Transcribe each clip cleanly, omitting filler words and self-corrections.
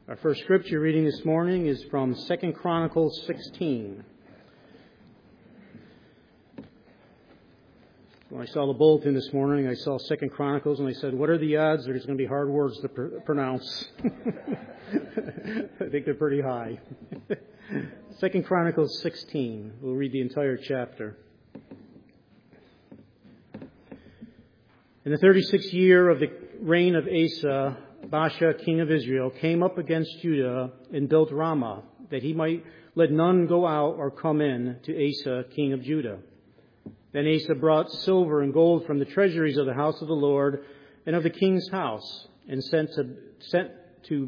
Our first scripture reading this morning is from 2 Chronicles 16. When I saw the bulletin this morning, I saw 2 Chronicles, and I said, what are the odds there's going to be hard words to pronounce? I think they're pretty high. 2 Chronicles 16. We'll read the entire chapter. In the 36th year of the reign of Asa, Baasha, king of Israel, came up against Judah and built Ramah, that he might let none go out or come in to Asa, king of Judah. Then Asa brought silver and gold from the treasuries of the house of the Lord and of the king's house, and sent to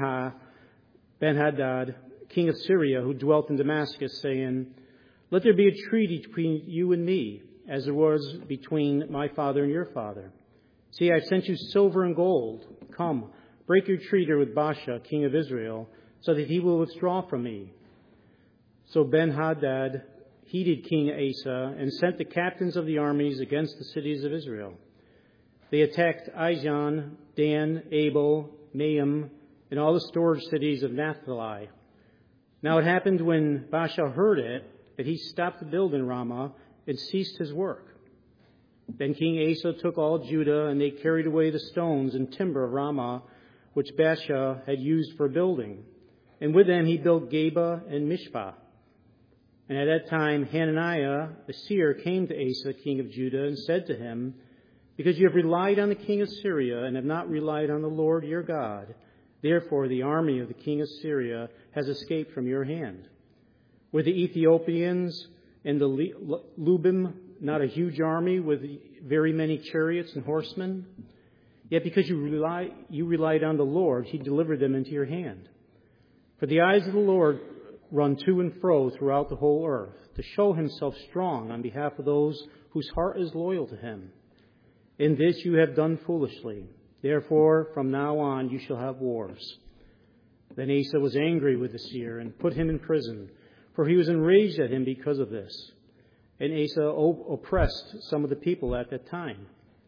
Ben-Hadad, king of Syria, who dwelt in Damascus, saying, let there be a treaty between you and me, as there was between my father and your father. See, I have sent you silver and gold. Come, break your treaty with Baasha, king of Israel, so that he will withdraw from me. So Ben-Hadad heeded King Asa and sent the captains of the armies against the cities of Israel. They attacked Ijon, Dan, Abel, Maim, and all the storage cities of Naphtali. Now it happened when Baasha heard it that he stopped the build in Ramah and ceased his work. Then King Asa took all Judah, and they carried away the stones and timber of Ramah, which Baasha had used for building. And with them he built Geba and Mishpah. And at that time Hananiah, the seer, came to Asa, king of Judah, and said to him, because you have relied on the king of Syria and have not relied on the Lord your God, therefore the army of the king of Syria has escaped from your hand. Were the Ethiopians and the Lubim not a huge army with very many chariots and horsemen? Yet because you relied on the Lord, he delivered them into your hand. For the eyes of the Lord run to and fro throughout the whole earth, to show himself strong on behalf of those whose heart is loyal to him. In this you have done foolishly. Therefore, from now on you shall have wars. Then Asa was angry with the seer and put him in prison, for he was enraged at him because of this. And Asa oppressed some of the people at that time.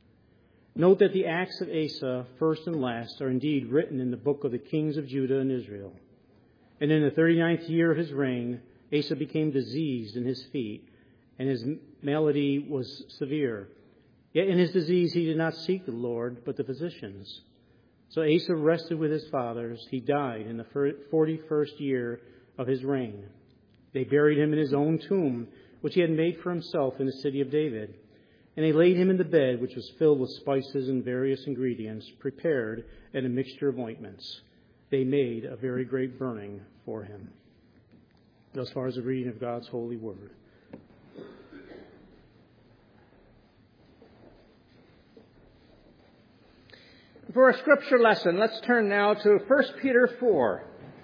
Note that the acts of Asa, first and last, are indeed written in the book of the kings of Judah and Israel. And in the 39th year of his reign, Asa became diseased in his feet, and his malady was severe. Yet in his disease he did not seek the Lord, but the physicians. So Asa rested with his fathers. He died in the 41st year of his reign. They buried him in his own tomb, which he had made for himself in the city of David. And they laid him in the bed, which was filled with spices and various ingredients, prepared and a mixture of ointments. They made a very great burning for him. Thus far as the reading of God's holy word. For a scripture lesson, let's turn now to 1 Peter 4.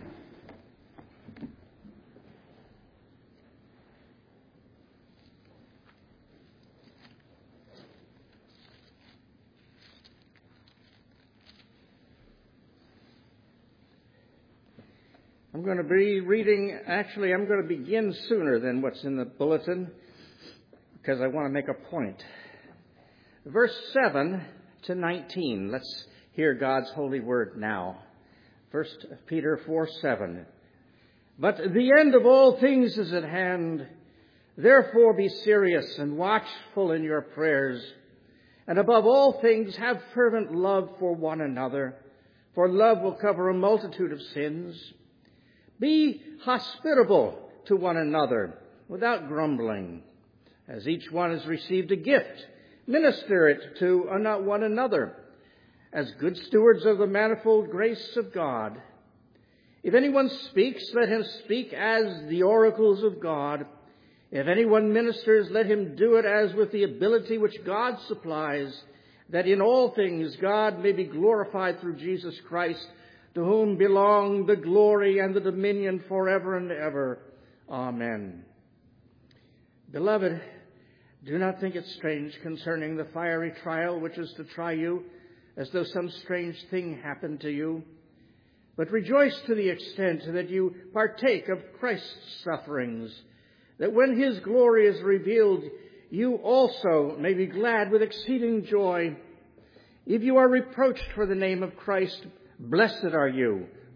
I'm going to begin sooner than what's in the bulletin because I want to make a point. Verse 7 to 19. Let's hear God's holy word now. 1 Peter 4:7. But the end of all things is at hand. Therefore be serious and watchful in your prayers. And above all things have fervent love for one another, for love will cover a multitude of sins. Be hospitable to one another without grumbling. As each one has received a gift, minister it to one another as good stewards of the manifold grace of God. If anyone speaks, let him speak as the oracles of God. If anyone ministers, let him do it as with the ability which God supplies, that in all things God may be glorified through Jesus Christ, to whom belong the glory and the dominion forever and ever. Amen. Beloved, do not think it strange concerning the fiery trial which is to try you, as though some strange thing happened to you. But rejoice to the extent that you partake of Christ's sufferings, that when his glory is revealed, you also may be glad with exceeding joy. If you are reproached for the name of Christ, blessed are you,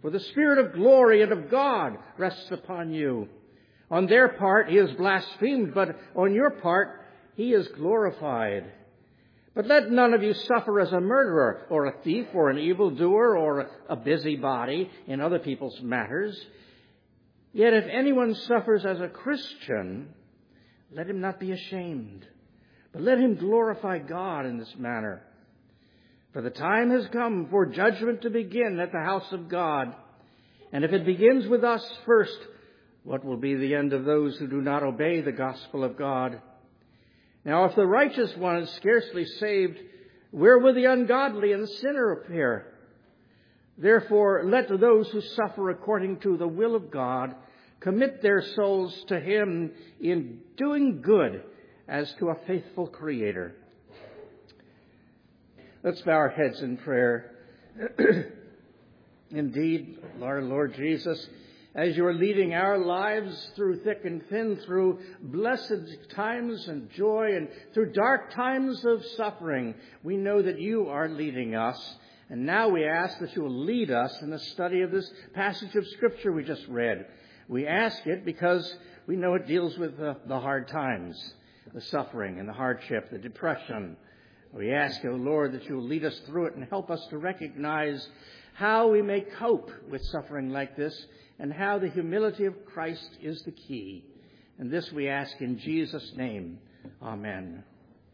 For the Spirit of glory and of God rests upon you. On their part he is blasphemed, but on your part he is glorified. But let none of you suffer as a murderer, or a thief, or an evildoer, or a busybody in other people's matters. Yet if anyone suffers as a Christian, let him not be ashamed, but let him glorify God in this manner. For the time has come for judgment to begin at the house of God. And if it begins with us first, what will be the end of those who do not obey the gospel of God? Now, if the righteous one is scarcely saved, where will the ungodly and the sinner appear? Therefore, let those who suffer according to the will of God commit their souls to Him in doing good as to a faithful Creator. Let's bow our heads in prayer. Indeed, our Lord Jesus, as you are leading our lives through thick and thin, through blessed times and joy, and through dark times of suffering, we know that you are leading us. And now we ask that you will lead us in the study of this passage of Scripture we just read. We ask it because we know it deals with the hard times, the suffering and the hardship, the depression. We ask, O Lord, that you will lead us through it and help us to recognize how we may cope with suffering like this and how the humility of Christ is the key. And this we ask in Jesus' name. Amen.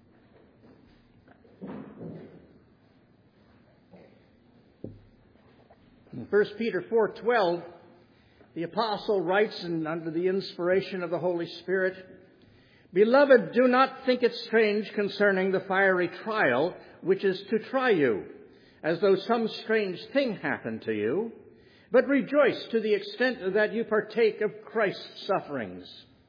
In 1 Peter 4:12, the apostle writes, and under the inspiration of the Holy Spirit, "Beloved, do not think it strange concerning the fiery trial which is to try you, as though some strange thing happened to you, but rejoice to the extent that you partake of Christ's sufferings."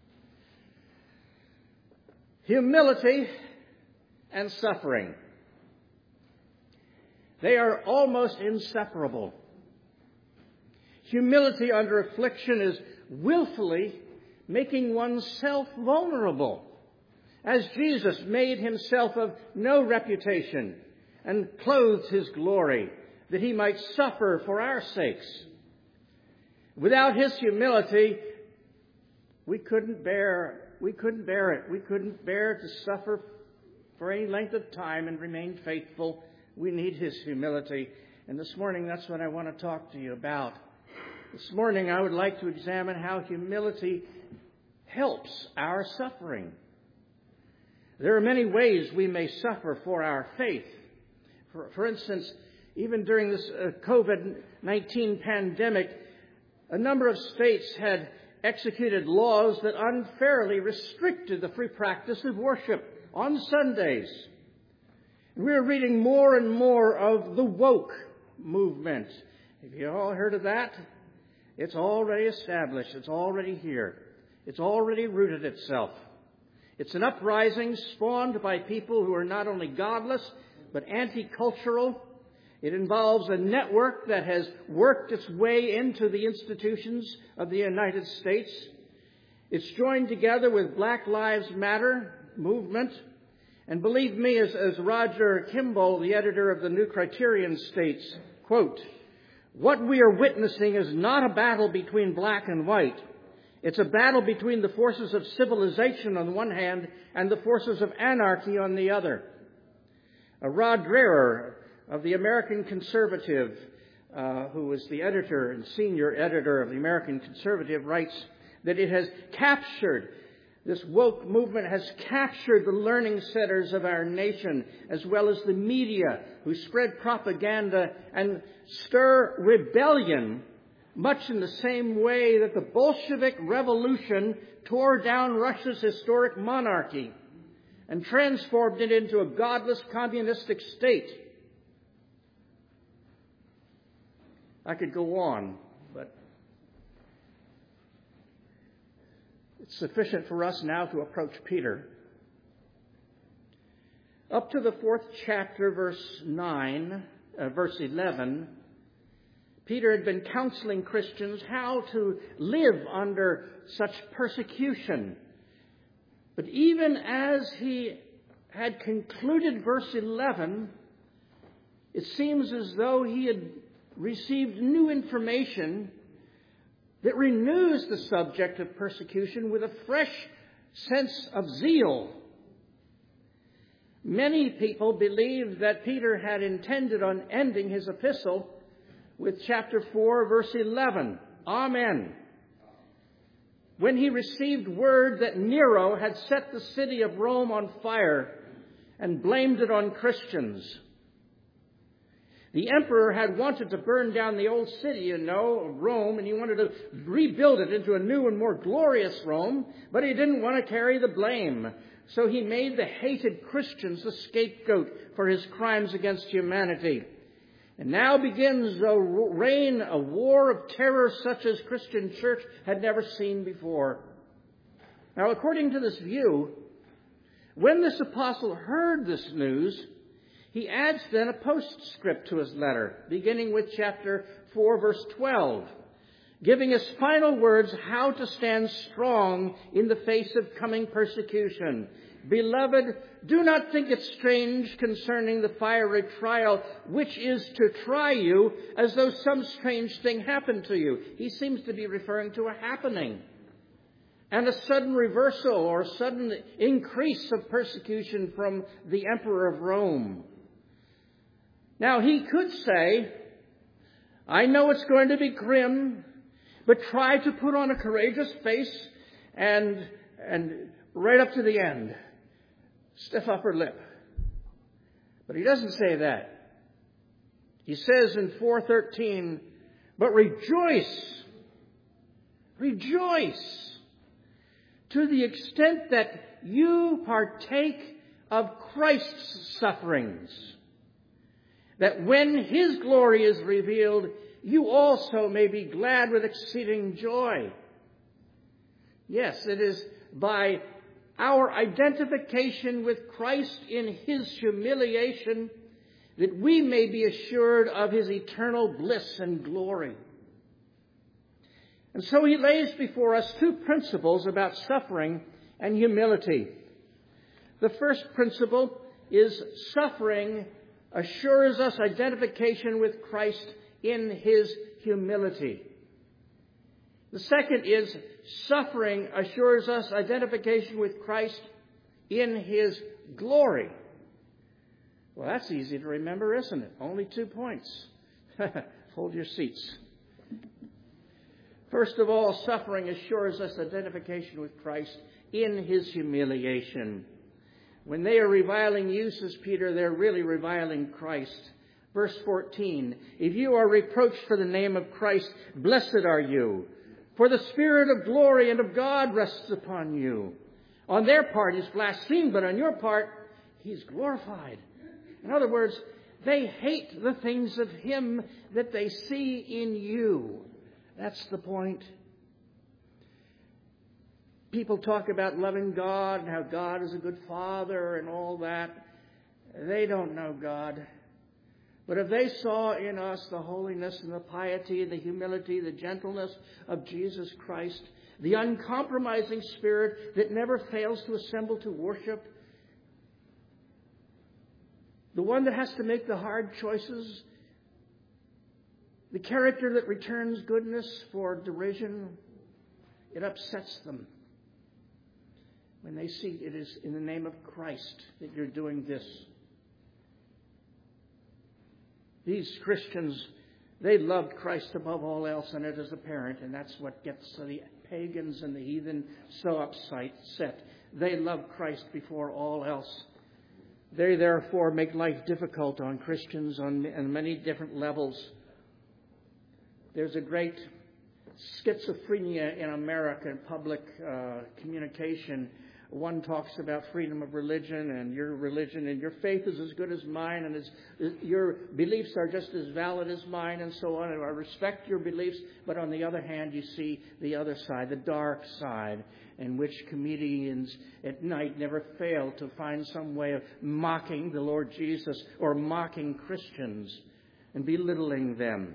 Humility and suffering, they are almost inseparable. Humility under affliction is willfully making oneself vulnerable, as Jesus made himself of no reputation and clothed his glory, that he might suffer for our sakes. Without his humility, we couldn't bear it. We couldn't bear to suffer for any length of time and remain faithful. We need his humility. And this morning, that's what I want to talk to you about. This morning, I would like to examine how humility helps our suffering. There are many ways we may suffer for our faith. For instance, even during this COVID-19 pandemic, a number of states had executed laws that unfairly restricted the free practice of worship on Sundays. We're reading more and more of the woke movement. Have you all heard of that? It's already established. It's already here. It's already rooted itself. It's an uprising spawned by people who are not only godless, but anti-cultural. It involves a network that has worked its way into the institutions of the United States. It's joined together with Black Lives Matter movement. And believe me, as Roger Kimball, the editor of the New Criterion, states, quote, "What we are witnessing is not a battle between black and white. It's a battle between the forces of civilization on the one hand and the forces of anarchy on the other." Rod Dreher of the American Conservative, who was the editor and senior editor of the American Conservative, writes that it has captured, this woke movement has captured the learning centers of our nation, as well as the media, who spread propaganda and stir rebellion, much in the same way that the Bolshevik Revolution tore down Russia's historic monarchy and transformed it into a godless communistic state. I could go on, but it's sufficient for us now to approach Peter. Up to the 4th chapter, verse 11, Peter had been counseling Christians how to live under such persecution. But even as he had concluded verse 11, it seems as though he had received new information that renews the subject of persecution with a fresh sense of zeal. Many people believed that Peter had intended on ending his epistle with chapter 4, verse 11. Amen. When he received word that Nero had set the city of Rome on fire and blamed it on Christians. The emperor had wanted to burn down the old city, of Rome, and he wanted to rebuild it into a new and more glorious Rome, but he didn't want to carry the blame. So he made the hated Christians the scapegoat for his crimes against humanity. And now begins a reign, a war of terror such as Christian church had never seen before. Now, according to this view, when this apostle heard this news, he adds then a postscript to his letter, beginning with chapter 4, verse 12, giving us final words how to stand strong in the face of coming persecution. Beloved, do not think it strange concerning the fiery trial which is to try you, as though some strange thing happened to you. He seems to be referring to a happening and a sudden reversal or sudden increase of persecution from the emperor of Rome. Now, he could say, I know it's going to be grim, but try to put on a courageous face and right up to the end, stiff upper lip. But he doesn't say that. He says in 4:13, but rejoice to the extent that you partake of Christ's sufferings, that when his glory is revealed, you also may be glad with exceeding joy. Yes, it is by our identification with Christ in his humiliation that we may be assured of his eternal bliss and glory. And so he lays before us two principles about suffering and humility. The first principle is suffering assures us identification with Christ in his humility. The second is suffering assures us identification with Christ in his glory. Well, that's easy to remember, isn't it? Only 2 points. Hold your seats. First of all, suffering assures us identification with Christ in his humiliation. When they are reviling you, says Peter, they're really reviling Christ. Verse 14, if you are reproached for the name of Christ, blessed are you, for the Spirit of glory and of God rests upon you. On their part, he's blasphemed, but on your part, he's glorified. In other words, they hate the things of him that they see in you. That's the point. People talk about loving God and how God is a good father and all that. They don't know God. But if they saw in us the holiness and the piety, the humility, the gentleness of Jesus Christ, the uncompromising spirit that never fails to assemble to worship, the one that has to make the hard choices, the character that returns goodness for derision, it upsets them when they see it is in the name of Christ that you're doing this. These Christians, they loved Christ above all else, and it is apparent, and that's what gets the pagans and the heathen so upset. They love Christ before all else. They therefore make life difficult on Christians on many different levels. There's a great schizophrenia in American public communication. One talks about freedom of religion and your faith is as good as mine, and your beliefs are just as valid as mine, and so on. And I respect your beliefs, but on the other hand, you see the other side, the dark side, in which comedians at night never fail to find some way of mocking the Lord Jesus or mocking Christians and belittling them.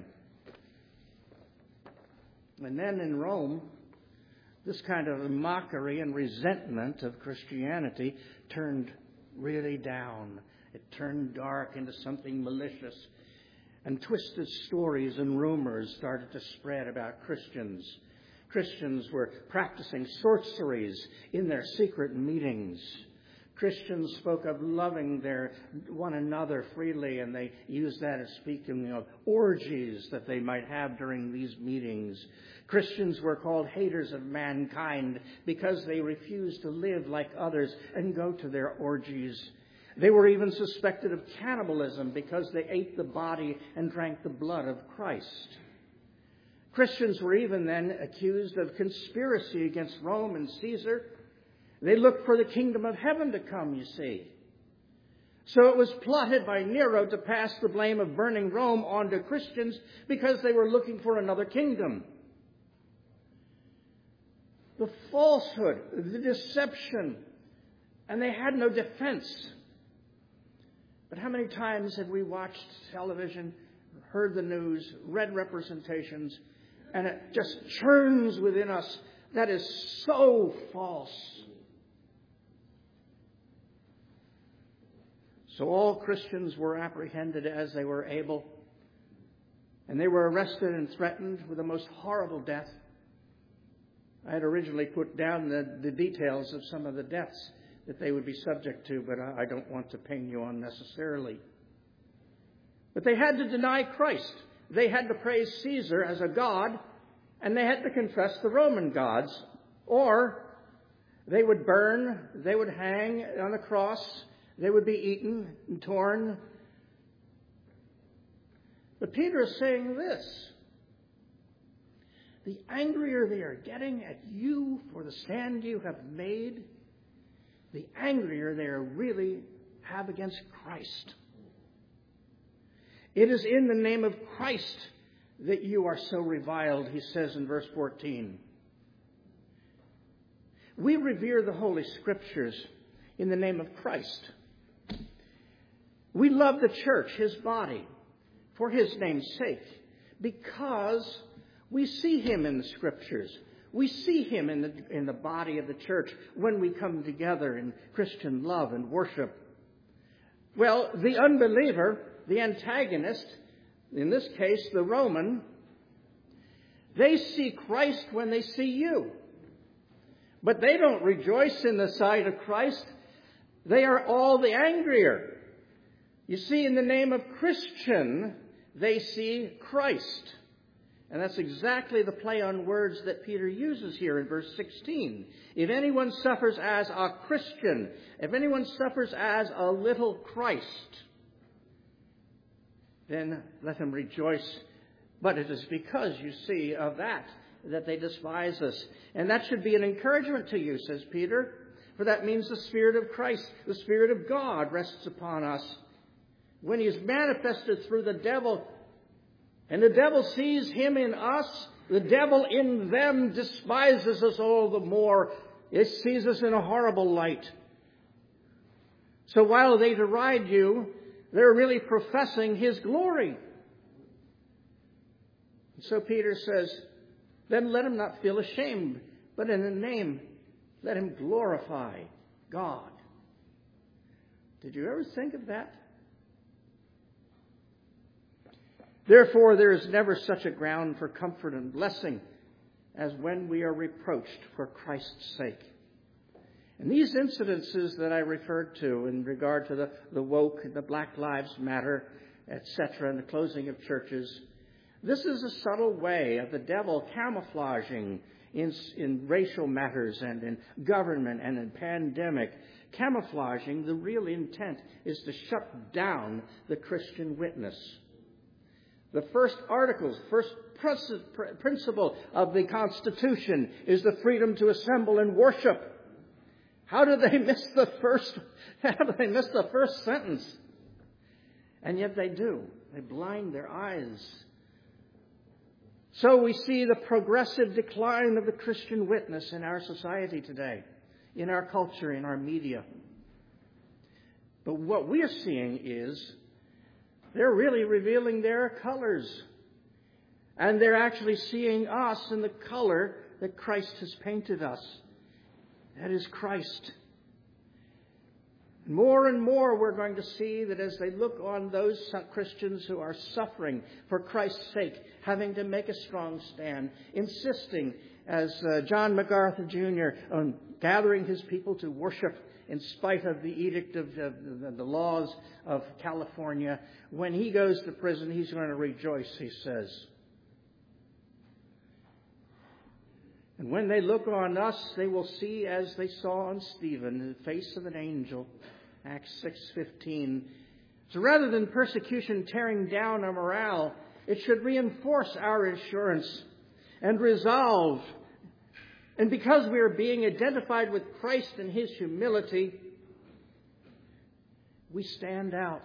And then in Rome, this kind of mockery and resentment of Christianity turned really down. It turned dark into something malicious. And twisted stories and rumors started to spread about Christians. Christians were practicing sorceries in their secret meetings. Christians spoke of loving one another freely, and they used that as speaking of orgies that they might have during these meetings. Christians were called haters of mankind because they refused to live like others and go to their orgies. They were even suspected of cannibalism because they ate the body and drank the blood of Christ. Christians were even then accused of conspiracy against Rome and Caesar. They looked for the kingdom of heaven to come, you see. So it was plotted by Nero to pass the blame of burning Rome onto Christians because they were looking for another kingdom. The falsehood, the deception, and they had no defense. But how many times have we watched television, heard the news, read representations, and it just churns within us, that is so false. So all Christians were apprehended as they were able, and they were arrested and threatened with the most horrible death. I had originally put down the details of some of the deaths that they would be subject to, but I don't want to pain you unnecessarily. But they had to deny Christ. They had to praise Caesar as a god, and they had to confess the Roman gods, or they would burn, they would hang on a cross, they would be eaten and torn. But Peter is saying this: the angrier they are getting at you for the stand you have made, the angrier they really have against Christ. It is in the name of Christ that you are so reviled, he says in verse 14. We revere the Holy Scriptures in the name of Christ. We love the church, his body, for his name's sake, because we see him in the Scriptures. We see him in the body of the church when we come together in Christian love and worship. Well, the unbeliever, the antagonist, in this case the Roman, they see Christ when they see you. But they don't rejoice in the sight of Christ. They are all the angrier. You see, in the name of Christian, they see Christ. And that's exactly the play on words that Peter uses here in verse 16. If anyone suffers as a Christian, if anyone suffers as a little Christ, then let him rejoice. But it is because, you see, of that they despise us. And that should be an encouragement to you, says Peter, for that means the Spirit of Christ, the Spirit of God rests upon us. When he is manifested through the devil, and the devil sees him in us, the devil in them despises us all the more. It sees us in a horrible light. So while they deride you, they're really professing his glory. So Peter says, then let him not feel ashamed, but in the name, let him glorify God. Did you ever think of that? Therefore, there is never such a ground for comfort and blessing as when we are reproached for Christ's sake. And these incidences that I referred to in regard to the woke, the Black Lives Matter, etc., and the closing of churches, this is a subtle way of the devil camouflaging in racial matters and in government and in pandemic. Camouflaging, the real intent is to shut down the Christian witness. The first articles, first principle of the Constitution is the freedom to assemble and worship. How did they miss the first sentence? And yet they do. They blind their eyes. So we see the progressive decline of the Christian witness in our society today, in our culture, in our media. But what we are seeing is they're really revealing their colors. And they're actually seeing us in the color that Christ has painted us. That is Christ. More and more we're going to see that as they look on those Christians who are suffering for Christ's sake, having to make a strong stand, insisting, as John MacArthur Jr., on gathering his people to worship in spite of the edict of the laws of California. When he goes to prison, he's going to rejoice, he says. And when they look on us, they will see, as they saw on Stephen, the face of an angel. Acts 6:15. So rather than persecution tearing down our morale, it should reinforce our assurance and resolve. And because we are being identified with Christ in His humility, we stand out.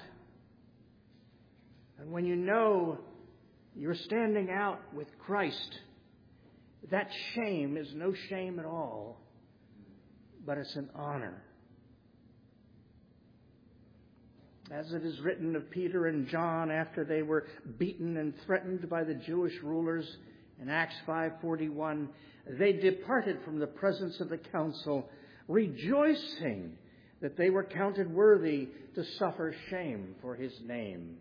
And when you know you're standing out with Christ, that shame is no shame at all, but it's an honor. As it is written of Peter and John after they were beaten and threatened by the Jewish rulers in Acts 5:41, they departed from the presence of the council, rejoicing that they were counted worthy to suffer shame for His name.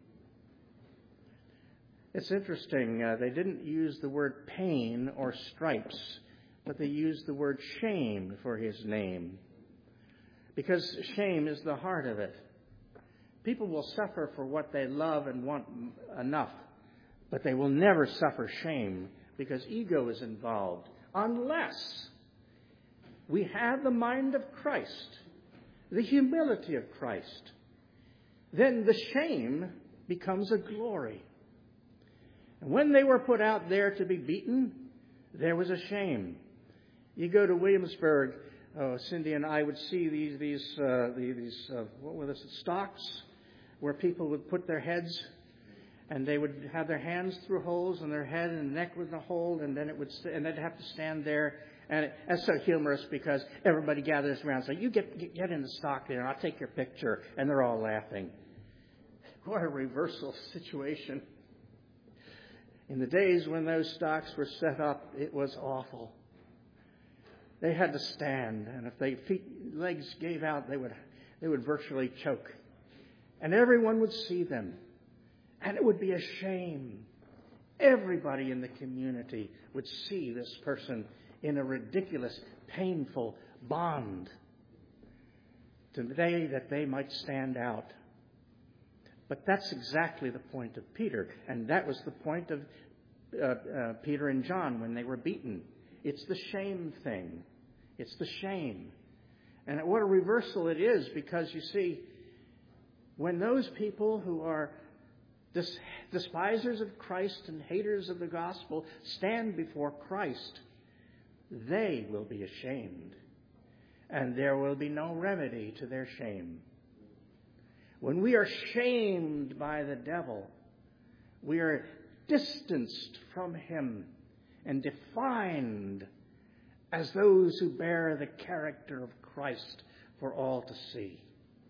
It's interesting, they didn't use the word pain or stripes, but they used the word shame for His name. Because shame is the heart of it. People will suffer for what they love and want enough, but they will never suffer shame because ego is involved, unless we have the mind of Christ, the humility of Christ. Then the shame becomes a glory. And when they were put out there to be beaten, there was a shame. You go to Williamsburg, Cindy and I would see these what were this, stocks, where people would put their heads, and they would have their hands through holes in their head and neck with a hole, and then and they'd have to stand there. And that's so humorous because everybody gathers around. So you get in the stock there, and I'll take your picture, and they're all laughing. What a reversal situation. In the days when those stocks were set up, it was awful. They had to stand, and if their legs gave out, they would virtually choke. And everyone would see them. And it would be a shame. Everybody in the community would see this person in a ridiculous, painful bond. Today, that they might stand out. But that's exactly the point of Peter. And that was the point of Peter and John when they were beaten. It's the shame thing. It's the shame. And what a reversal it is, because you see, when those people who are despisers of Christ and haters of the gospel stand before Christ, they will be ashamed. And there will be no remedy to their shame. When we are shamed by the devil, we are distanced from Him and defined as those who bear the character of Christ for all to see.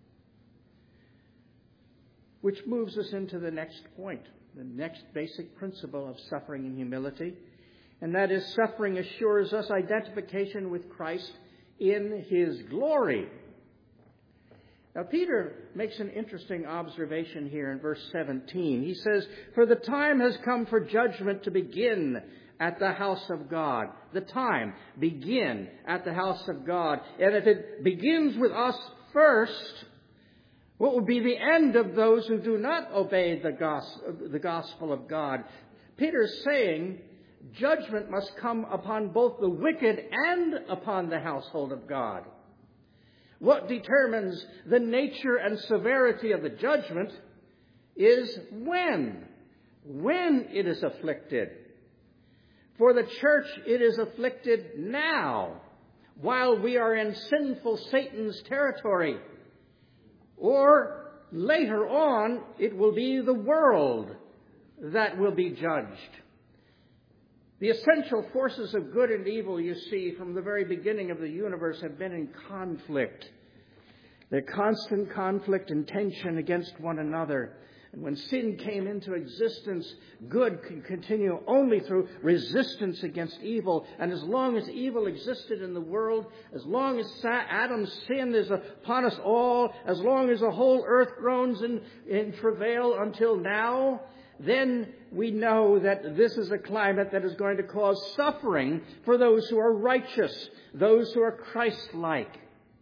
Which moves us into the next point, the next basic principle of suffering and humility, and that is suffering assures us identification with Christ in His glory. Now, Peter makes an interesting observation here in verse 17. He says, "For the time has come for judgment to begin at the house of God." The time, begin at the house of God. And if it begins with us first, what will be the end of those who do not obey the gospel of God? Peter's saying judgment must come upon both the wicked and upon the household of God. What determines the nature and severity of the judgment is when it is afflicted. For the church, it is afflicted now, while we are in sinful Satan's territory. Or later on, it will be the world that will be judged. The essential forces of good and evil, you see, from the very beginning of the universe have been in conflict. They're constant conflict and tension against one another. And when sin came into existence, good could continue only through resistance against evil. And as long as evil existed in the world, as long as Adam's sin is upon us all, as long as the whole earth groans in travail until now, then we know that this is a climate that is going to cause suffering for those who are righteous, those who are Christ-like.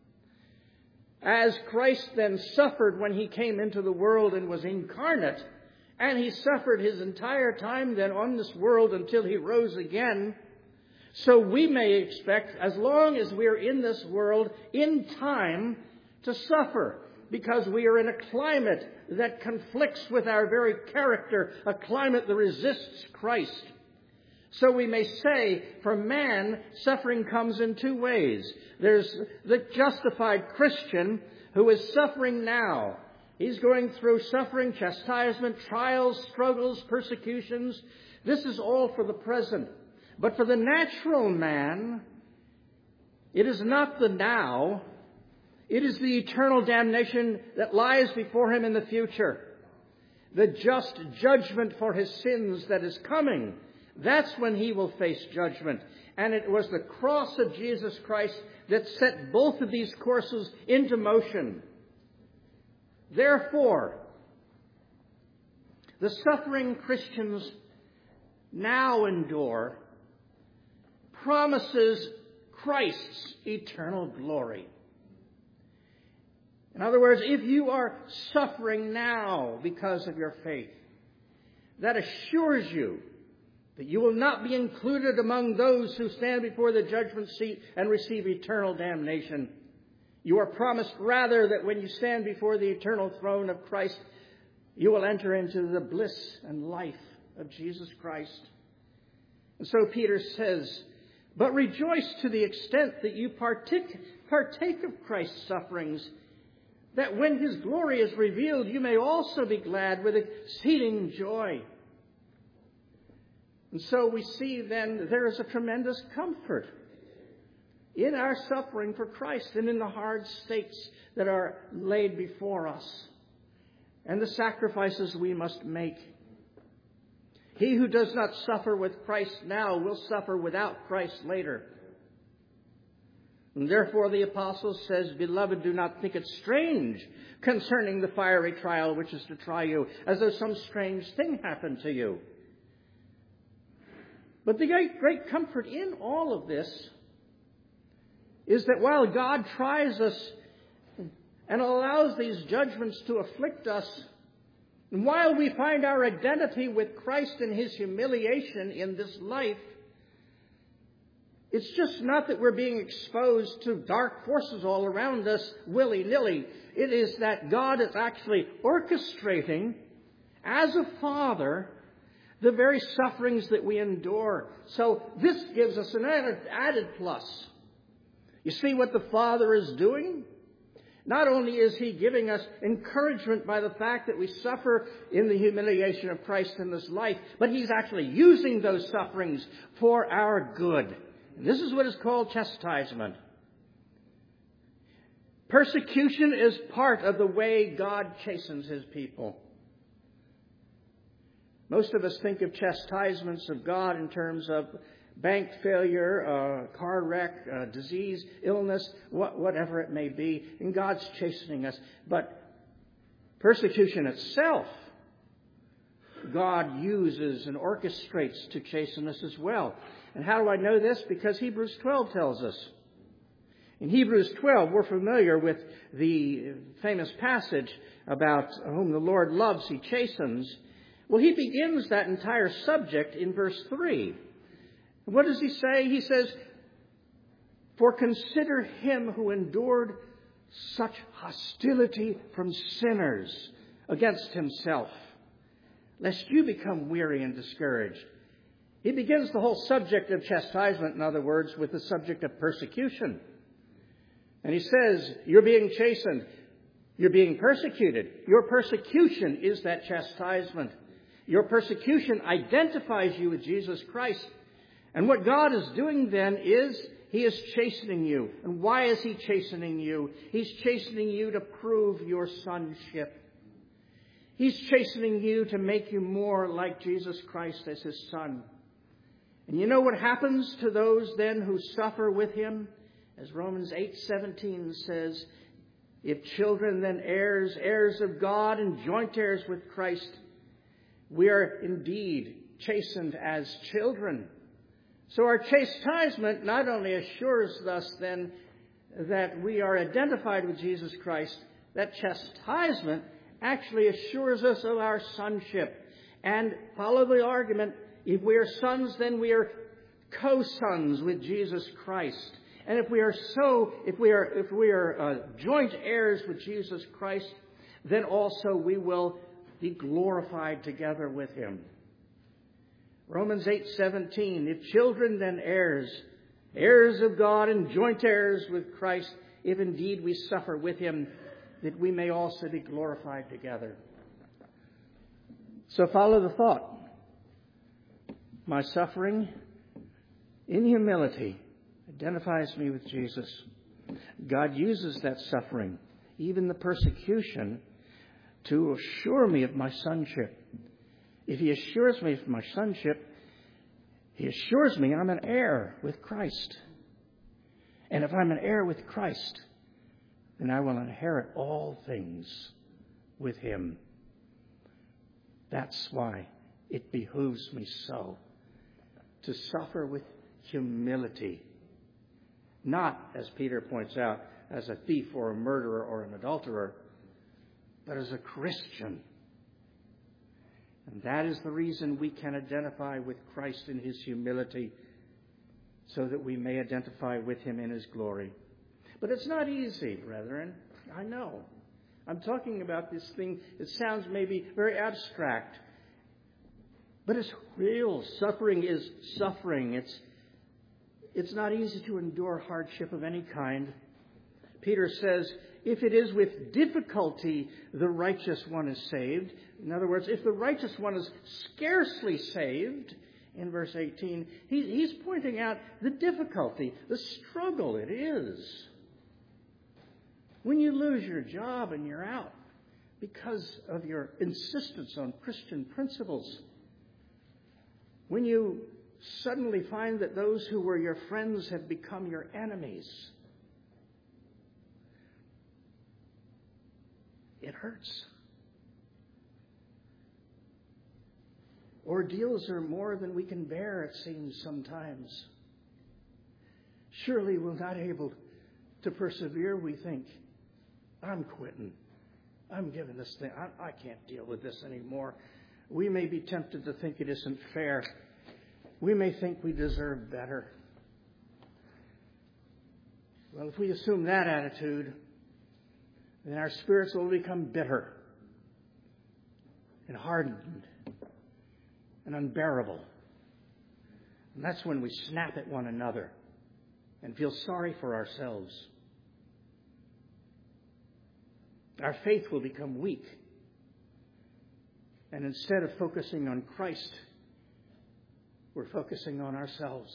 As Christ then suffered when he came into the world and was incarnate, and he suffered his entire time then on this world until he rose again, so we may expect, as long as we are in this world, in time to suffer, because we are in a climate that conflicts with our very character, a climate that resists Christ. So we may say, for man, suffering comes in two ways. There's the justified Christian who is suffering now. He's going through suffering, chastisement, trials, struggles, persecutions. This is all for the present. But for the natural man, it is not the now. It is the eternal damnation that lies before him in the future. The just judgment for his sins that is coming. That's when he will face judgment. And it was the cross of Jesus Christ that set both of these courses into motion. Therefore, the suffering Christians now endure promises Christ's eternal glory. In other words, if you are suffering now because of your faith, that assures you that you will not be included among those who stand before the judgment seat and receive eternal damnation. You are promised rather that when you stand before the eternal throne of Christ, you will enter into the bliss and life of Jesus Christ. And so Peter says, but rejoice to the extent that you partake of Christ's sufferings, that when his glory is revealed, you may also be glad with exceeding joy. And so we see then there is a tremendous comfort in our suffering for Christ and in the hard stakes that are laid before us and the sacrifices we must make. He who does not suffer with Christ now will suffer without Christ later. And therefore the apostle says, beloved, do not think it strange concerning the fiery trial which is to try you, as though some strange thing happened to you. But the great comfort in all of this is that while God tries us and allows these judgments to afflict us, and while we find our identity with Christ in his humiliation in this life, it's just not that we're being exposed to dark forces all around us willy-nilly. It is that God is actually orchestrating, as a father, the very sufferings that we endure. So this gives us an added plus. You see what the Father is doing? Not only is he giving us encouragement by the fact that we suffer in the humiliation of Christ in this life, but he's actually using those sufferings for our good. And this is what is called chastisement. Persecution is part of the way God chastens his people. Most of us think of chastisements of God in terms of bank failure, car wreck, disease, illness, whatever it may be. And God's chastening us. But persecution itself, God uses and orchestrates to chasten us as well. And how do I know this? Because Hebrews 12 tells us. In Hebrews 12, we're familiar with the famous passage about whom the Lord loves, he chastens. Well, he begins that entire subject in verse 3. What does he say? He says, for consider him who endured such hostility from sinners against himself, lest you become weary and discouraged. He begins the whole subject of chastisement, in other words, with the subject of persecution. And he says, you're being chastened. You're being persecuted. Your persecution is that chastisement. Your persecution identifies you with Jesus Christ. And what God is doing then is he is chastening you. And why is he chastening you? He's chastening you to prove your sonship. He's chastening you to make you more like Jesus Christ as His Son. And you know what happens to those then who suffer with Him? As Romans 8:17 says, if children then heirs, heirs of God and joint heirs with Christ, we are indeed chastened as children. So our chastisement not only assures us then that we are identified with Jesus Christ, that chastisement actually assures us of our sonship. And follow the argument, if we are sons, then we are co-sons with Jesus Christ. And if we are joint heirs with Jesus Christ, then also we will be glorified together with Him. Romans 8:17, if children then heirs, heirs of God and joint heirs with Christ, if indeed we suffer with Him, that we may also be glorified together. So follow the thought. My suffering in humility identifies me with Jesus. God uses that suffering, even the persecution, to assure me of my sonship. If He assures me of my sonship, He assures me I'm an heir with Christ. And if I'm an heir with Christ, then I will inherit all things with Him. That's why it behooves me so to suffer with humility. Not, as Peter points out, as a thief or a murderer or an adulterer, but as a Christian. And that is the reason we can identify with Christ in His humility, so that we may identify with Him in His glory. But it's not easy, brethren. I know. I'm talking about this thing that sounds maybe very abstract. But it's real. Suffering is suffering. It's not easy to endure hardship of any kind. Peter says, if it is with difficulty the righteous one is saved. In other words, if the righteous one is scarcely saved, in verse 18, he's pointing out the difficulty, the struggle it is. When you lose your job and you're out because of your insistence on Christian principles, when you suddenly find that those who were your friends have become your enemies, it hurts. Ordeals are more than we can bear, it seems sometimes. Surely we're not able to persevere, we think. I'm quitting. I'm giving this thing. I can't deal with this anymore. We may be tempted to think it isn't fair. We may think we deserve better. Well, if we assume that attitude, then our spirits will become bitter and hardened and unbearable. And that's when we snap at one another and feel sorry for ourselves. Our faith will become weak. And instead of focusing on Christ, we're focusing on ourselves.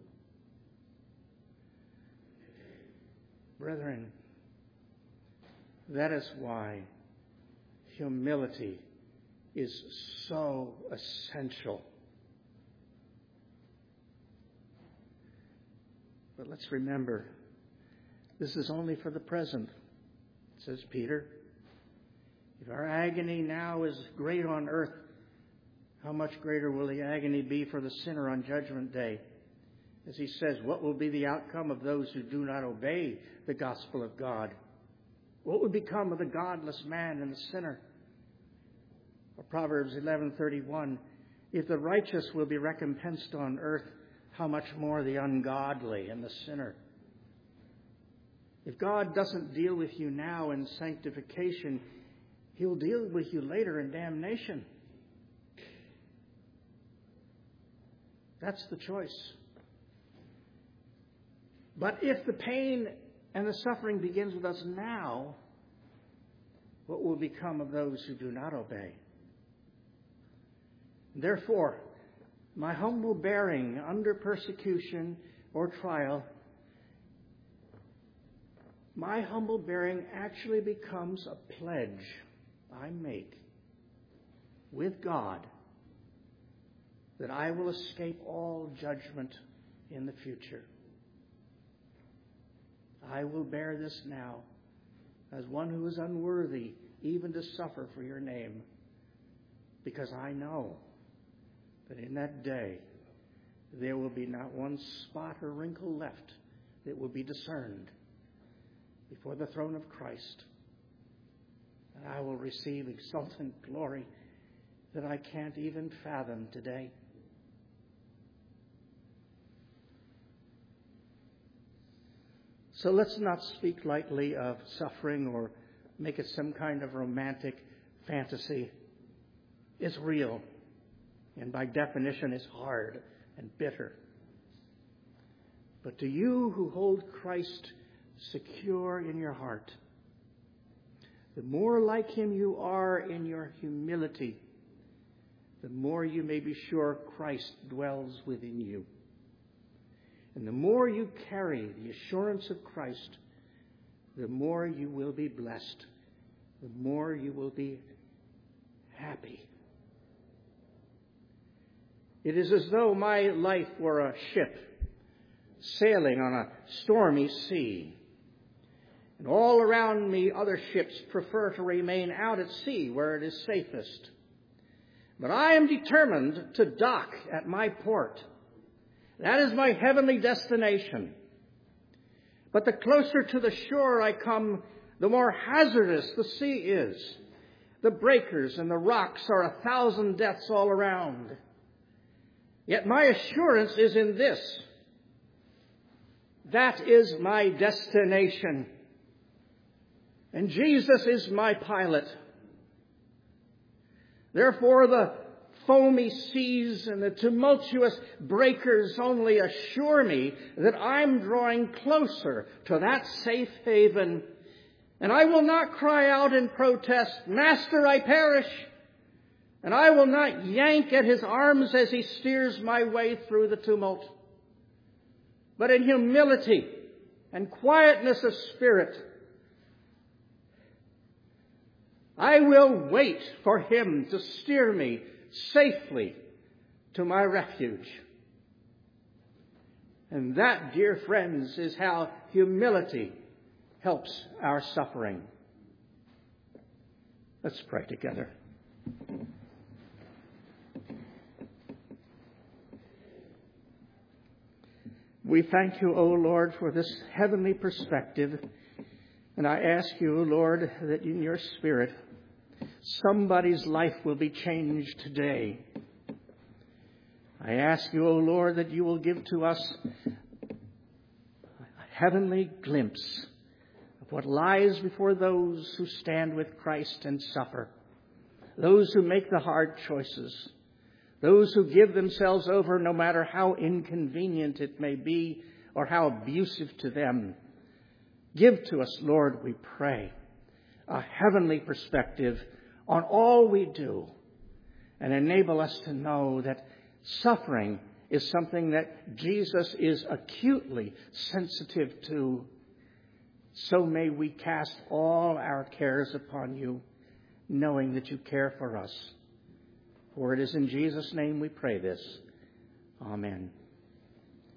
Brethren, that is why humility is so essential. But let's remember, this is only for the present, says Peter. If our agony now is great on earth, how much greater will the agony be for the sinner on Judgment Day? As he says, what will be the outcome of those who do not obey the gospel of God? What would become of the godless man and the sinner? Or Proverbs 11:31, if the righteous will be recompensed on earth, how much more the ungodly and the sinner? If God doesn't deal with you now in sanctification, He'll deal with you later in damnation. That's the choice. But if the pain and the suffering begins with us now, what will become of those who do not obey? Therefore, my humble bearing under persecution or trial, my humble bearing actually becomes a pledge I make with God, that I will escape all judgment in the future. I will bear this now as one who is unworthy even to suffer for your name, because I know that in that day there will be not one spot or wrinkle left that will be discerned before the throne of Christ. And I will receive exultant glory that I can't even fathom today. So let's not speak lightly of suffering or make it some kind of romantic fantasy. It's real, and by definition it's hard and bitter. But to you who hold Christ secure in your heart, the more like him you are in your humility, the more you may be sure Christ dwells within you. And the more you carry the assurance of Christ, the more you will be blessed, the more you will be happy. It is as though my life were a ship sailing on a stormy sea. And all around me, other ships prefer to remain out at sea where it is safest. But I am determined to dock at my port. That is my heavenly destination. But the closer to the shore I come, the more hazardous the sea is. The breakers and the rocks are 1,000 deaths all around. Yet my assurance is in this. That is my destination. And Jesus is my pilot. Therefore, the foamy seas and the tumultuous breakers only assure me that I'm drawing closer to that safe haven. And I will not cry out in protest, "Master, I perish." And I will not yank at his arms as he steers my way through the tumult. But in humility and quietness of spirit, I will wait for him to steer me safely to my refuge. And that, dear friends, is how humility helps our suffering. Let's pray together. We thank you, O Lord, for this heavenly perspective. And I ask you, O Lord, that in your Spirit, somebody's life will be changed today. I ask you, O Lord, that you will give to us a heavenly glimpse of what lies before those who stand with Christ and suffer, those who make the hard choices, those who give themselves over no matter how inconvenient it may be or how abusive to them. Give to us, Lord, we pray, a heavenly perspective on all we do, and enable us to know that suffering is something that Jesus is acutely sensitive to. So may we cast all our cares upon you, knowing that you care for us. For it is in Jesus' name we pray this. Amen.